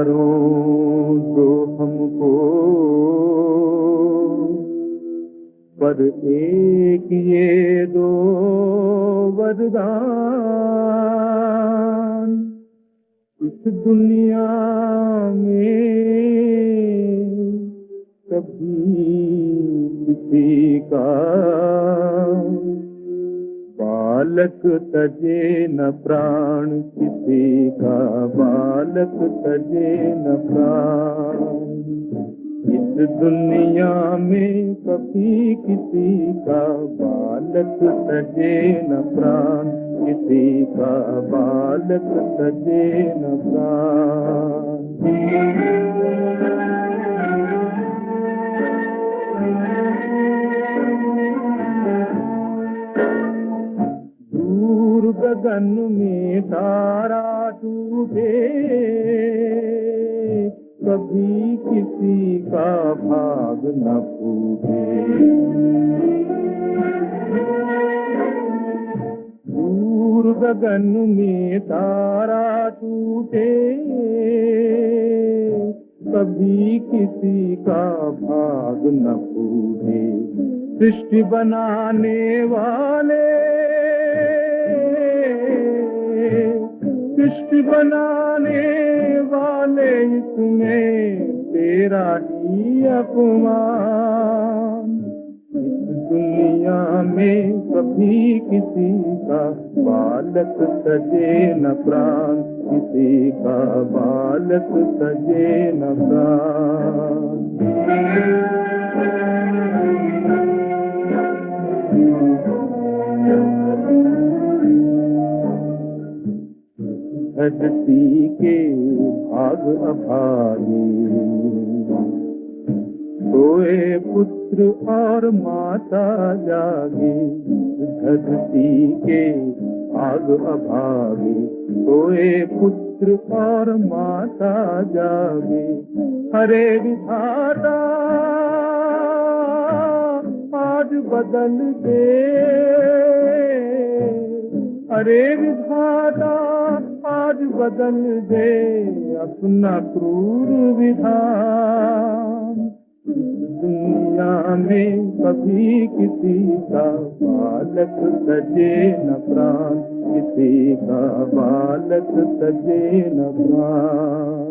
हजारों दो हमको, पर एक ये दो वरदान। इस दुनिया में कभी किसी का बालक तजे न प्राण, किसी का बालक तजे न प्राण। इस दुनिया में कभी किसी का बालक तजे न प्राण, किसी का बालक तजे न प्राण। दूर गगन में तारा टूटे, कभी किसी का भाग न फूटे। दूर गगन में तारा टूटे, कभी किसी का भाग न फूटे। सृष्टि बनाने वाले, सृष्टि बनाने वाले, इसमें तेरा ही अपमान। इस दुनिया में कभी किसी का बालक तजे न प्राण, किसी का बालक तजे न प्राण। धरती के भाग अभागी, सोए पुत्र और माता जागे। धरती के भाग अभागी, सोए पुत्र और माता जागे। हरे विधाता आज बदल दे, हरे विधाता आज बदल दे अपना क्रूर विधान। दुनिया में कभी किसी का बालक तजे न प्राण, किसी का बालक तजे न प्राण।